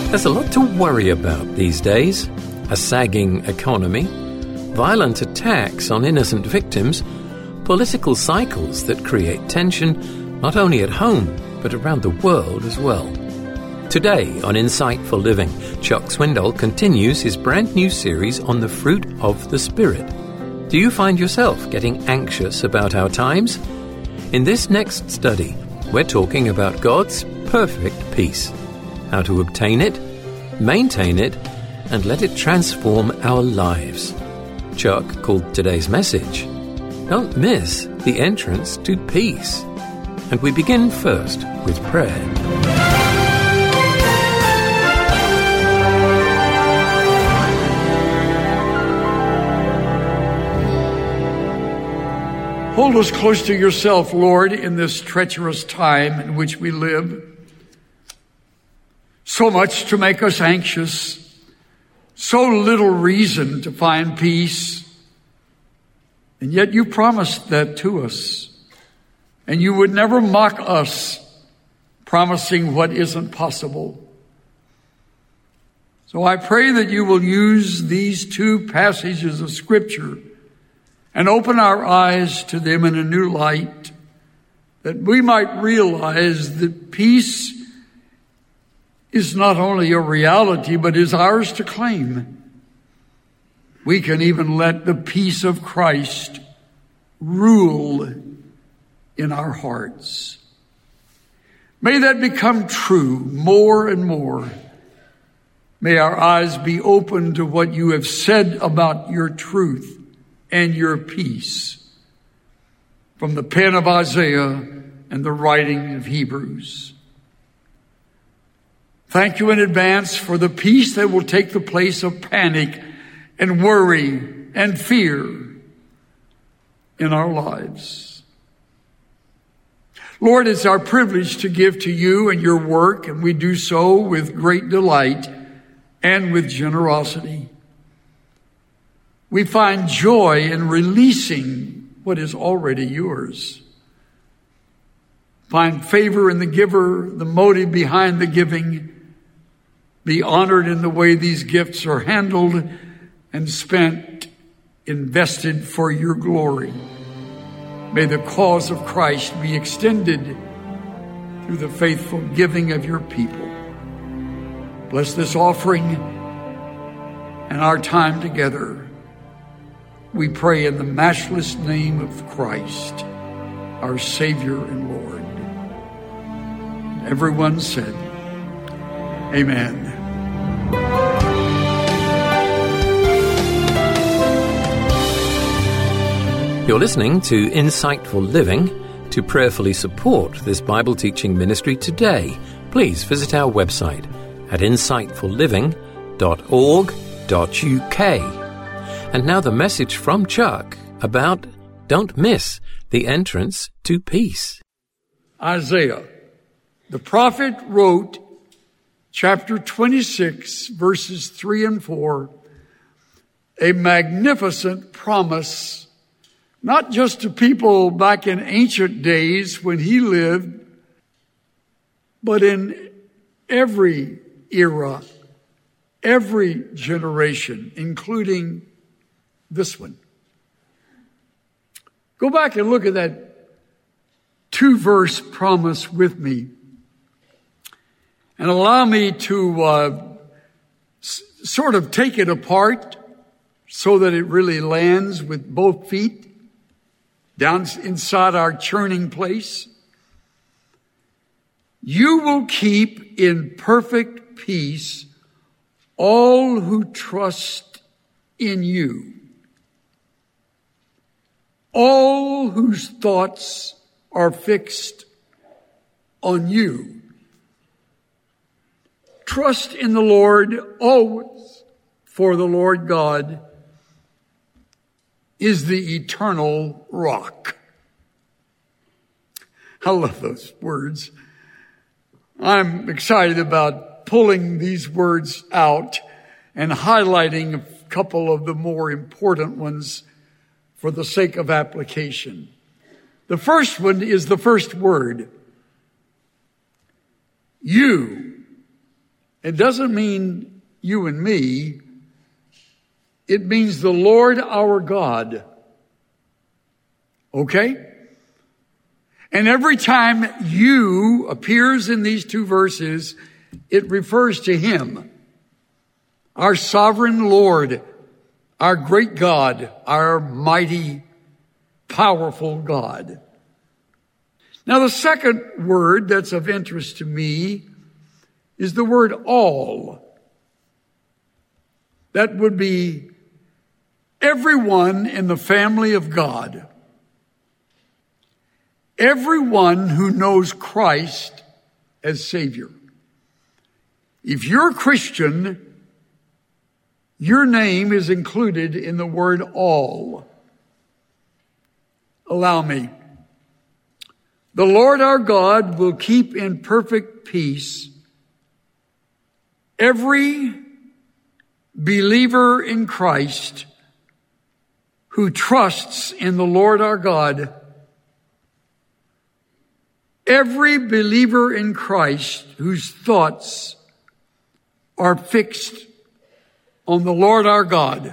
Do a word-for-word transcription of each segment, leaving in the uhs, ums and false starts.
There's a lot to worry about these days. A sagging economy, violent attacks on innocent victims, political cycles that create tension not only at home but around the world as well. Today on Insightful Living, Chuck Swindoll continues his brand new series on the fruit of the Spirit. Do you find yourself getting anxious about our times? In this next study, we're talking about God's perfect peace, how to obtain it, maintain it, and let it transform our lives. Chuck called today's message, Don't Miss the Entrance to Peace. And we begin first with prayer. Hold us close to yourself, Lord, in this treacherous time in which we live. So much to make us anxious, so little reason to find peace. And yet you promised that to us. And you would never mock us promising what isn't possible. So I pray that you will use these two passages of Scripture and open our eyes to them in a new light, that we might realize that peace is not only a reality, but is ours to claim. We can even let the peace of Christ rule in our hearts. May that become true more and more. May our eyes be open to what you have said about your truth and your peace from the pen of Isaiah and the writing of Hebrews. Thank you in advance for the peace that will take the place of panic and worry and fear in our lives. Lord, it's our privilege to give to you and your work, and we do so with great delight and with generosity. We find joy in releasing what is already yours. Find favor in the giver, the motive behind the giving. Be honored in the way these gifts are handled and spent, invested for your glory. May the cause of Christ be extended through the faithful giving of your people. Bless this offering and our time together. We pray in the matchless name of Christ, our Savior and Lord. And everyone said, Amen. You're listening to Insightful Living. To prayerfully support this Bible teaching ministry today, please visit our website at insightful living dot org dot U K. And now the message from Chuck about Don't Miss the Entrance to Peace. Isaiah, the prophet, wrote chapter twenty-six, verses three and four, a magnificent promise, not just to people back in ancient days when he lived, but in every era, every generation, including this one. Go back and look at that two-verse promise with me and allow me to uh, s- sort of take it apart so that it really lands with both feet down inside our churning place. You will keep in perfect peace all who trust in you, all whose thoughts are fixed on you. Trust in the Lord always, for the Lord God is the eternal rock. I love those words. I'm excited about pulling these words out and highlighting a couple of the more important ones for the sake of application. The first one is the first word. You. It doesn't mean you and me. It means the Lord our God. Okay? And every time you appears in these two verses, it refers to Him. Our sovereign Lord, our great God, our mighty, powerful God. Now the second word that's of interest to me is the word all. That would be everyone in the family of God. Everyone who knows Christ as Savior. If you're a Christian, your name is included in the word all. Allow me. The Lord our God will keep in perfect peace every believer in Christ who trusts in the Lord our God. Every believer in Christ whose thoughts are fixed on the Lord our God.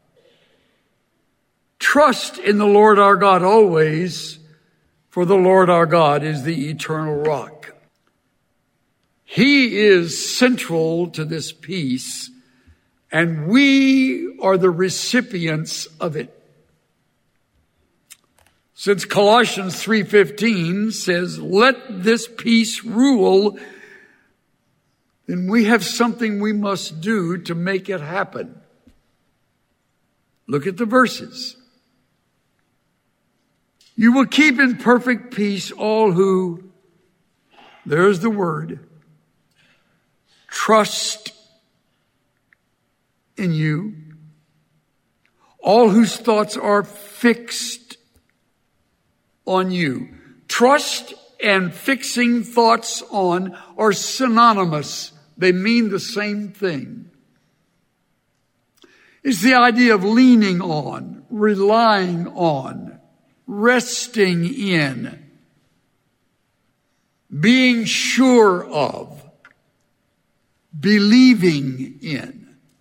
Trust in the Lord our God always, for the Lord our God is the eternal rock. He is central to this peace, and we are the recipients of it. Since Colossians three fifteen says, let this peace rule, then we have something we must do to make it happen. Look at the verses. You will keep in perfect peace all who, there's the word, trust in you, all whose thoughts are fixed on you. Trust and fixing thoughts on are synonymous. They mean the same thing. It's the idea of leaning on, relying on, resting in, being sure of, believing in.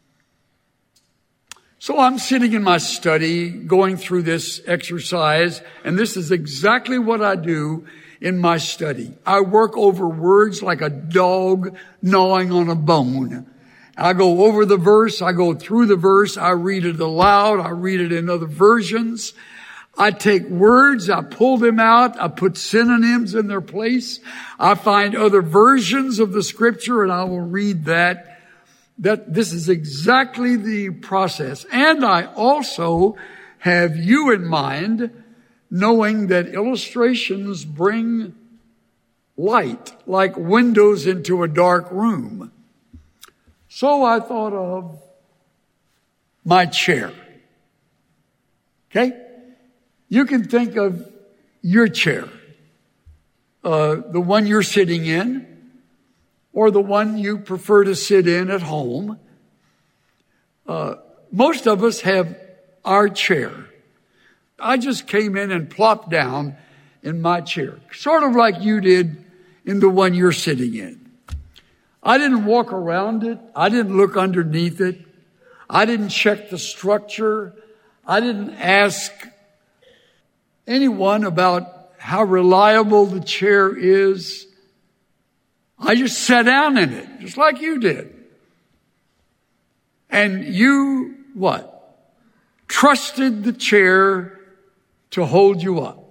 So I'm sitting in my study going through this exercise, and this is exactly what I do in my study. I work over words like a dog gnawing on a bone. I go over the verse, I go through the verse, I read it aloud, I read it in other versions. I take words, I pull them out, I put synonyms in their place. I find other versions of the scripture and I will read that. That this is exactly the process. And I also have you in mind, knowing that illustrations bring light, like windows into a dark room. So I thought of my chair. Okay? You can think of your chair, uh, the one you're sitting in, or the one you prefer to sit in at home. Uh, most of us have our chair. I just came in and plopped down in my chair, sort of like you did in the one you're sitting in. I didn't walk around it. I didn't look underneath it. I didn't check the structure. I didn't ask anyone about how reliable the chair is. I just sat down in it, just like you did. And you, what? Trusted the chair to hold you up.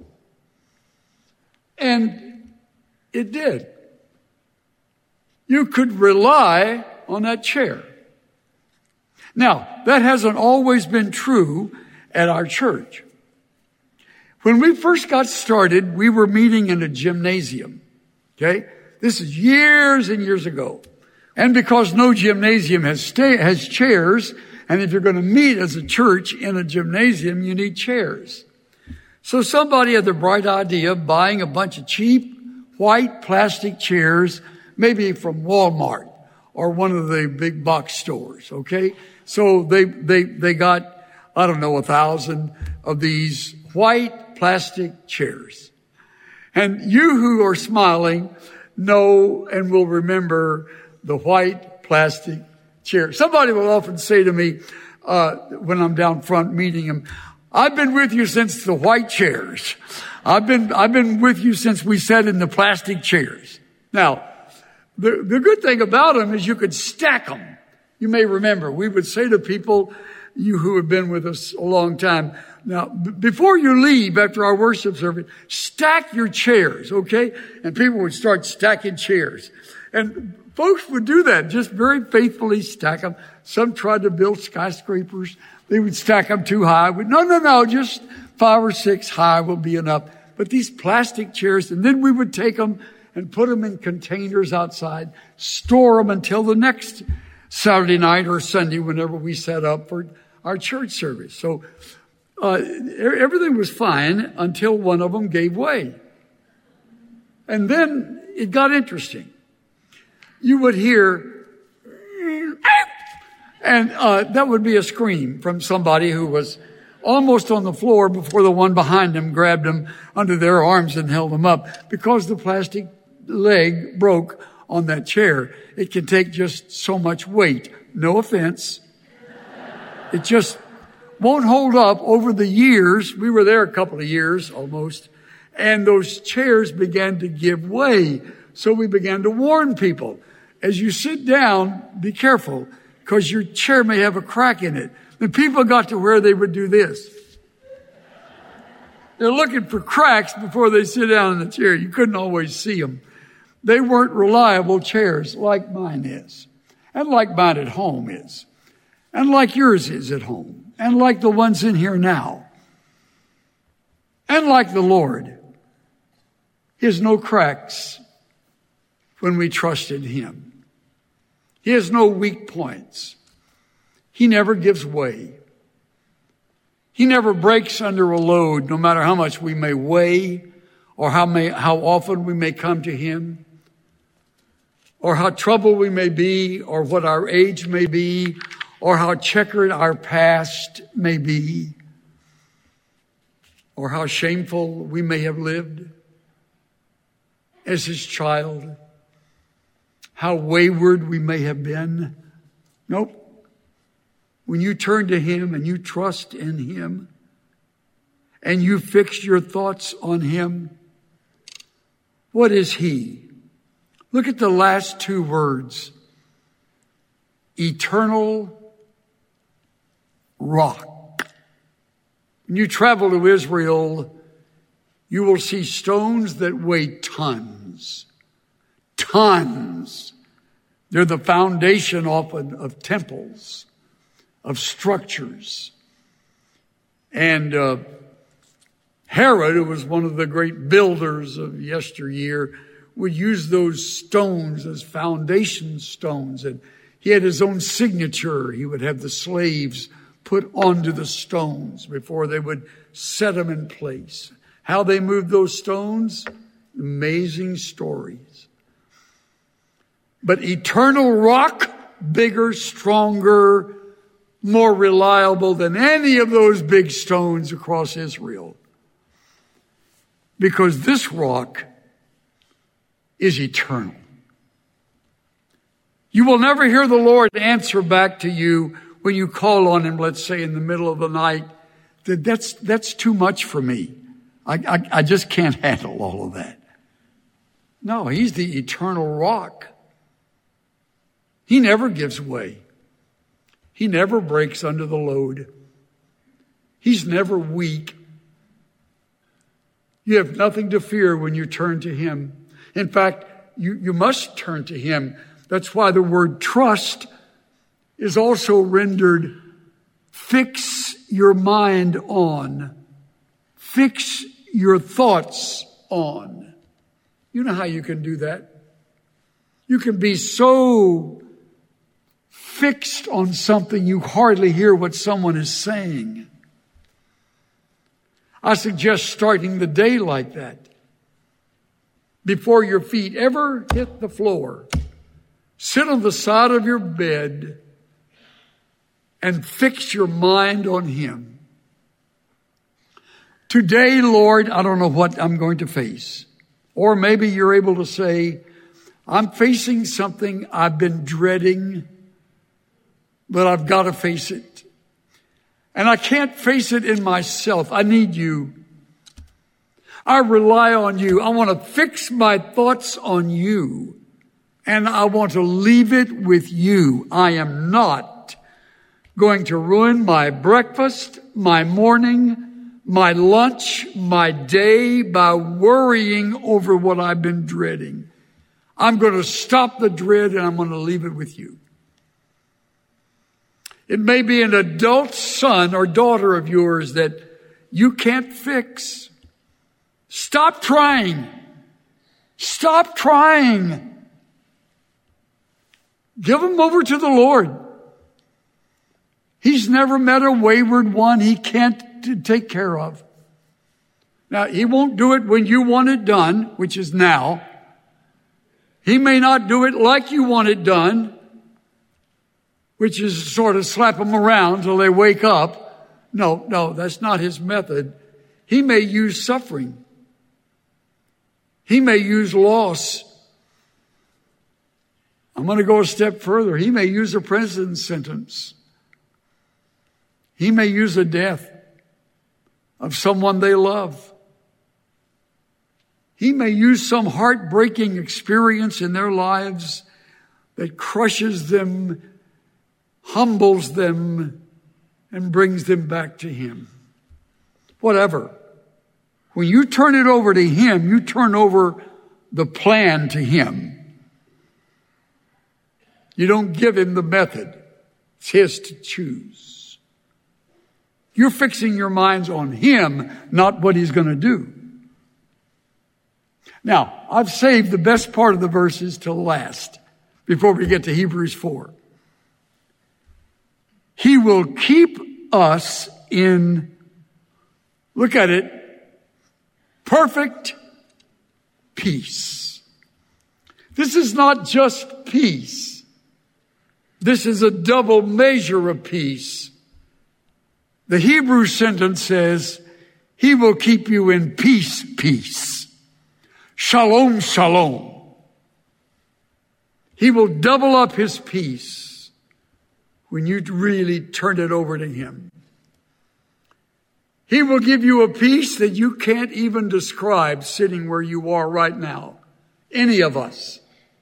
And it did. You could rely on that chair. Now, that hasn't always been true at our church. When we first got started, we were meeting in a gymnasium. Okay? This is years and years ago. And because no gymnasium has sta- has chairs, and if you're going to meet as a church in a gymnasium, you need chairs. So somebody had the bright idea of buying a bunch of cheap white plastic chairs, maybe from Walmart or one of the big box stores, okay? So they, they, they got, I don't know, a thousand of these white plastic chairs. And you who are smiling know and will remember the white plastic chair. Somebody will often say to me, uh, when I'm down front meeting them, I've been with you since the white chairs. I've been, I've been with you since we sat in the plastic chairs. Now, the, the good thing about them is you could stack them. You may remember, we would say to people, you who have been with us a long time, now, b- before you leave after our worship service, stack your chairs, okay? And people would start stacking chairs. And folks would do that, just very faithfully stack them. Some tried to build skyscrapers. They would stack them too high. But no, no, no, just five or six high will be enough. But these plastic chairs, and then we would take them and put them in containers outside, store them until the next Saturday night or Sunday whenever we set up for our church service. So uh, everything was fine until one of them gave way. And then it got interesting. You would hear, and uh, that would be a scream from somebody who was almost on the floor before the one behind them grabbed them under their arms and held them up, because the plastic leg broke on that chair. It can take just so much weight. No offense. It just won't hold up over the years. We were there a couple of years almost, and those chairs began to give way. So we began to warn people, as you sit down, be careful, because your chair may have a crack in it. The people got to where they would do this. They're looking for cracks before they sit down in the chair. You couldn't always see them. They weren't reliable chairs like mine is, and like mine at home is, and like yours is at home, and like the ones in here now, and like the Lord. He has no cracks when we trust in Him. He has no weak points. He never gives way. He never breaks under a load, no matter how much we may weigh, or how may, how often we may come to Him, or how troubled we may be, or what our age may be, or how checkered our past may be, or how shameful we may have lived as His child, how wayward we may have been. Nope. When you turn to Him and you trust in Him and you fix your thoughts on Him, what is He? Look at the last two words. Eternal rock. When you travel to Israel, you will see stones that weigh tons. Tons. They're the foundation often of temples, of structures. And uh, Herod, who was one of the great builders of yesteryear, would use those stones as foundation stones. And he had his own signature. He would have the slaves put onto the stones before they would set them in place. How they moved those stones? Amazing stories. But eternal rock, bigger, stronger, more reliable than any of those big stones across Israel. Because this rock is eternal. You will never hear the Lord answer back to you when you call on Him, let's say in the middle of the night, that that's, that's too much for me. I, I, I just can't handle all of that. No, He's the eternal rock. He never gives way. He never breaks under the load. He's never weak. You have nothing to fear when you turn to Him. In fact, you, you must turn to Him. That's why the word trust is also rendered fix your mind on. Fix your thoughts on. You know how you can do that? You can be so fixed on something you hardly hear what someone is saying. I suggest starting the day like that. Before your feet ever hit the floor, sit on the side of your bed and fix your mind on Him. Today, Lord, I don't know what I'm going to face. Or maybe you're able to say, I'm facing something I've been dreading, but I've got to face it. And I can't face it in myself. I need you. I rely on you. I want to fix my thoughts on you. And I want to leave it with you. I am not going to ruin my breakfast, my morning, my lunch, my day by worrying over what I've been dreading. I'm going to stop the dread and I'm going to leave it with you. It may be an adult son or daughter of yours that you can't fix. Stop trying. Stop trying. Give them over to the Lord. He's never met a wayward one he can't t- take care of. Now, he won't do it when you want it done, which is now. He may not do it like you want it done, which is sort of slap them around till they wake up. No, no, that's not his method. He may use suffering. He may use loss. I'm going to go a step further. He may use a prison sentence. He may use a death of someone they love. He may use some heartbreaking experience in their lives that crushes them, humbles them, and brings them back to him. Whatever. When you turn it over to him, you turn over the plan to him. You don't give him the method. It's his to choose. You're fixing your minds on him, not what he's going to do. Now, I've saved the best part of the verses till last, before we get to Hebrews four. He will keep us in, look at it, perfect peace. This is not just peace. This is a double measure of peace. The Hebrew sentence says, he will keep you in peace, peace. Shalom, shalom. He will double up his peace when you really turn it over to him. He will give you a peace that you can't even describe sitting where you are right now. Any of us.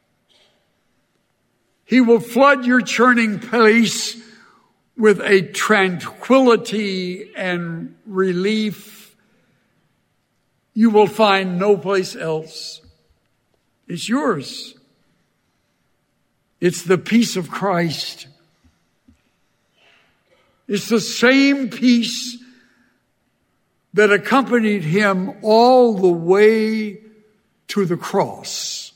He will flood your churning place with a tranquility and relief you will find no place else. It's yours. It's the peace of Christ. It's the same peace that accompanied him all the way to the cross,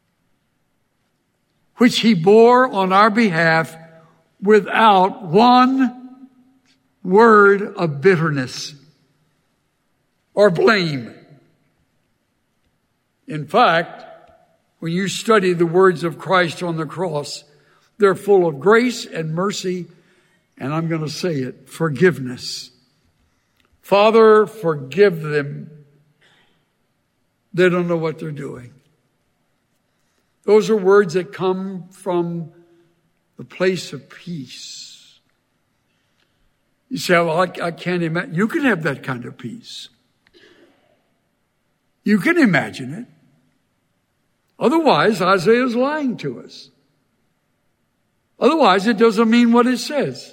which he bore on our behalf without one word of bitterness or blame. In fact, when you study the words of Christ on the cross, they're full of grace and mercy, and I'm going to say it, forgiveness. Father, forgive them. They don't know what they're doing. Those are words that come from the place of peace. You say, well, I, I can't imagine. You can have that kind of peace. You can imagine it. Otherwise, Isaiah is lying to us. Otherwise, it doesn't mean what it says.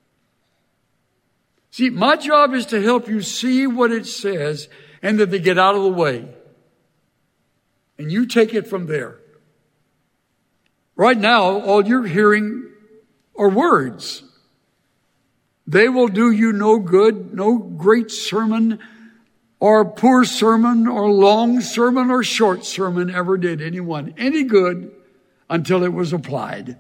See, my job is to help you see what it says and then to get out of the way. And you take it from there. Right now, all you're hearing are words. They will do you no good, no great sermon or poor sermon or long sermon or short sermon ever did anyone any good until it was applied.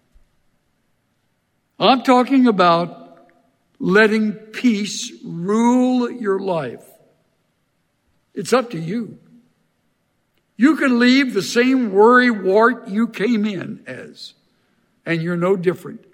I'm talking about letting peace rule your life. It's up to you. You can leave the same worry wart you came in as, and you're no different.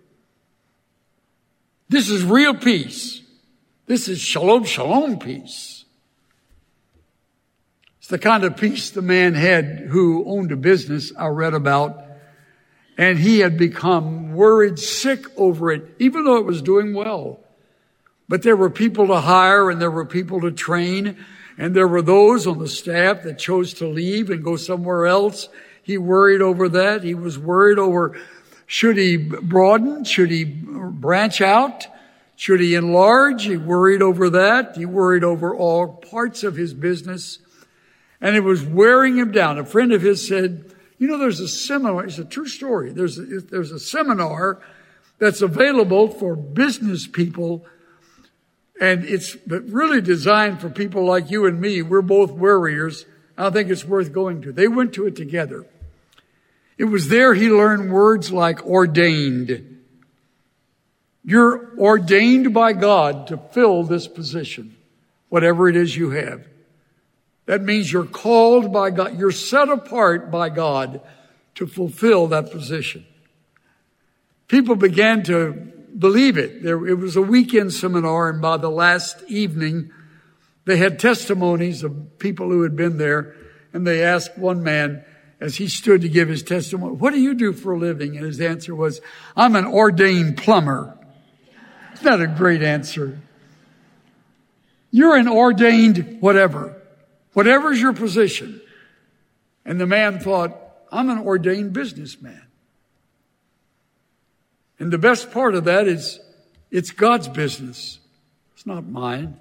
This is real peace. This is shalom, shalom peace. It's the kind of peace the man had who owned a business I read about. And he had become worried sick over it, even though it was doing well. But there were people to hire and there were people to train. And there were those on the staff that chose to leave and go somewhere else. He worried over that. He was worried over, should he broaden? Should he branch out? Should he enlarge? He worried over that. He worried over all parts of his business. And it was wearing him down. A friend of his said, you know, there's a seminar, it's a true story. There's a, there's a seminar that's available for business people. And it's really designed for people like you and me. We're both worriers. I think it's worth going to. They went to it together. It was there he learned words like ordained. You're ordained by God to fill this position, whatever it is you have. That means you're called by God. You're set apart by God to fulfill that position. People began to believe it. There, it was a weekend seminar, and by the last evening, they had testimonies of people who had been there, and they asked one man, as he stood to give his testimony, what do you do for a living? And his answer was, I'm an ordained plumber. Isn't that a great answer? You're an ordained whatever. Whatever's your position. And the man thought, I'm an ordained businessman. And the best part of that is it's God's business. It's not mine.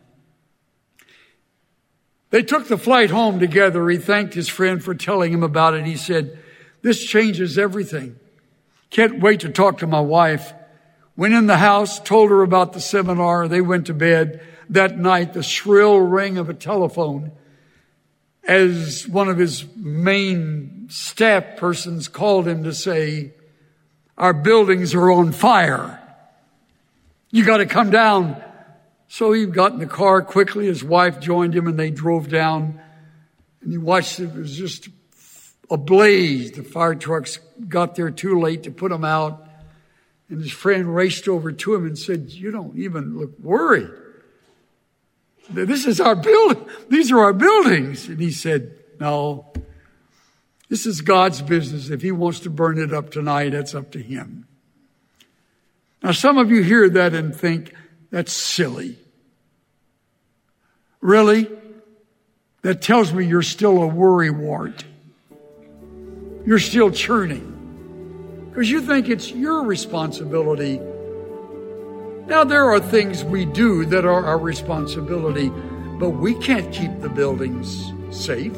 They took the flight home together. He thanked his friend for telling him about it. He said, this changes everything. Can't wait to talk to my wife. Went in the house, told her about the seminar. They went to bed. That night, the shrill ring of a telephone as one of his main staff persons called him to say, our buildings are on fire. You got to come down. So he got in the car quickly. His wife joined him and they drove down. And he watched it. It was just ablaze. The fire trucks got there too late to put them out. And his friend raced over to him and said, you don't even look worried. This is our building. These are our buildings. And he said, no, this is God's business. If he wants to burn it up tonight, that's up to him. Now, some of you hear that and think, that's silly. Really? That tells me you're still a worrywart. You're still churning. Because you think it's your responsibility. Now, there are things we do that are our responsibility, but we can't keep the buildings safe.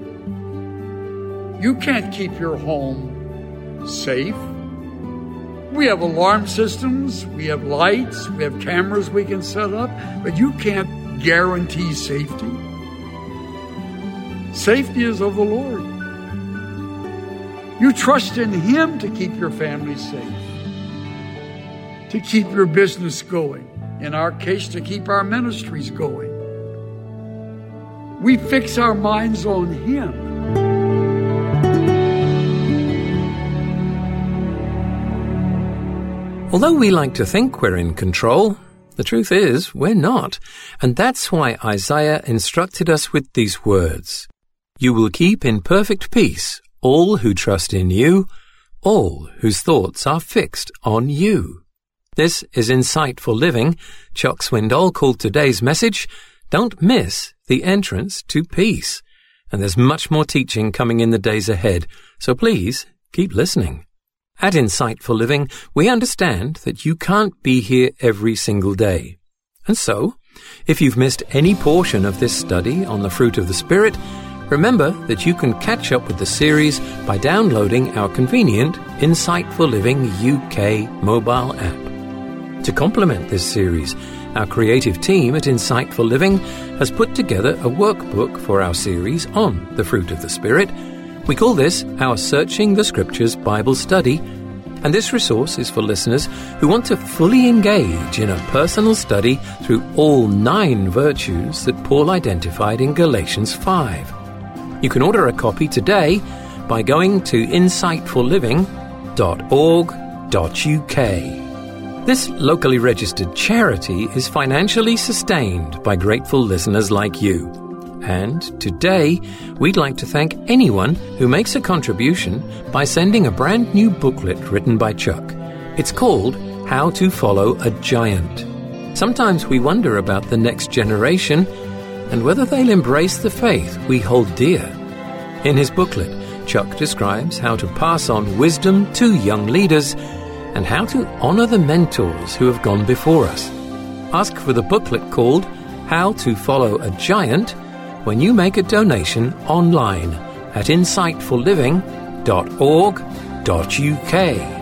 You can't keep your home safe. We have alarm systems, we have lights, we have cameras we can set up, but you can't guarantee safety. Safety is of the Lord. You trust in Him to keep your family safe, to keep your business going, in our case, to keep our ministries going. We fix our minds on Him. Although we like to think we're in control, the truth is we're not. And that's why Isaiah instructed us with these words. You will keep in perfect peace all who trust in you, all whose thoughts are fixed on you. This is Insightful Living. Chuck Swindoll called today's message, Don't Miss the Entrance to Peace. And there's much more teaching coming in the days ahead, so please keep listening. At Insightful Living, we understand that you can't be here every single day. And so, if you've missed any portion of this study on the fruit of the Spirit, remember that you can catch up with the series by downloading our convenient Insightful Living U K mobile app. To complement this series, our creative team at Insightful Living has put together a workbook for our series on the fruit of the Spirit. We call this our Searching the Scriptures Bible Study, and this resource is for listeners who want to fully engage in a personal study through all nine virtues that Paul identified in Galatians five. You can order a copy today by going to insightful living dot org dot U K. This locally registered charity is financially sustained by grateful listeners like you. And today, we'd like to thank anyone who makes a contribution by sending a brand new booklet written by Chuck. It's called How to Follow a Giant. Sometimes we wonder about the next generation and whether they'll embrace the faith we hold dear. In his booklet, Chuck describes how to pass on wisdom to young leaders and how to honor the mentors who have gone before us. Ask for the booklet called How to Follow a Giant when you make a donation online at insightful living dot org dot U K.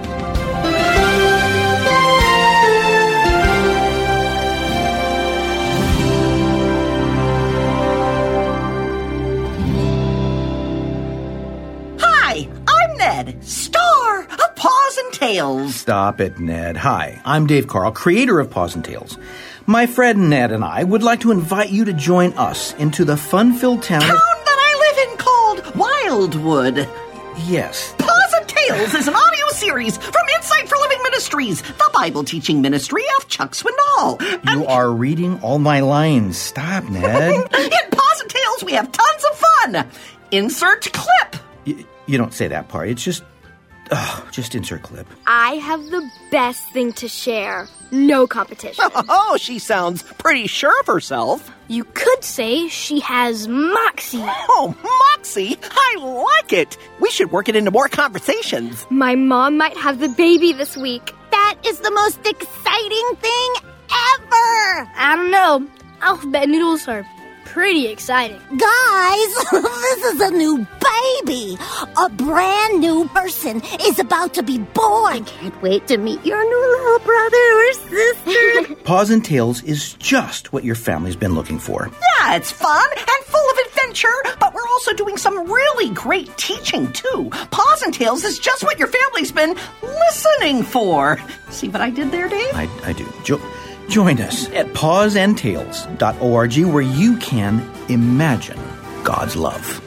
Star of Paws and Tails. Stop it, Ned. Hi, I'm Dave Carl, creator of Paws and Tails. My friend Ned and I would like to invite you to join us into the fun-filled town Town of... that I live in called Wildwood. Yes. Paws and Tails is an audio series from Insight for Living Ministries, the Bible-teaching ministry of Chuck Swindoll. You are reading all my lines. Stop, Ned. In Paws and Tails, we have tons of fun. Insert clip. Y- you don't say that part. It's just... Oh, just insert clip. I have the best thing to share. No competition. Oh, she sounds pretty sure of herself. You could say she has moxie. Oh, moxie? I like it. We should work it into more conversations. My mom might have the baby this week. That is the most exciting thing ever! I don't know. Alphabet noodles are pretty exciting. Guys, this is a new baby. A brand new person is about to be born. I can't wait to meet your new little brother or sister. Paws and Tails is just what your family's been looking for. Yeah, it's fun and full of adventure, but we're also doing some really great teaching, too. Paws and Tails is just what your family's been listening for. See what I did there, Dave? I, I do. Jo- join us at paws and tails dot org where you can imagine God's love.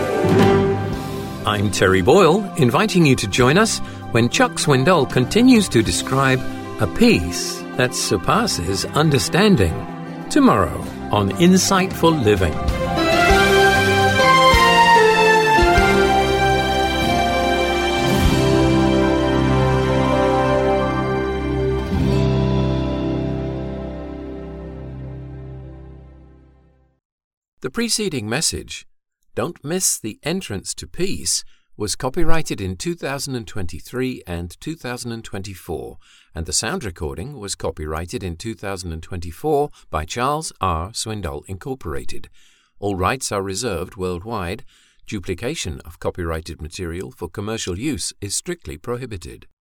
I'm Terry Boyle, inviting you to join us when Chuck Swindoll continues to describe a peace that surpasses understanding. Tomorrow on Insightful Living. The preceding message, Don't Miss the Entrance to Peace, was copyrighted in two thousand twenty-three and two thousand twenty-four, and the sound recording was copyrighted in two thousand twenty-four by Charles R. Swindoll Incorporated. All rights are reserved worldwide. Duplication of copyrighted material for commercial use is strictly prohibited.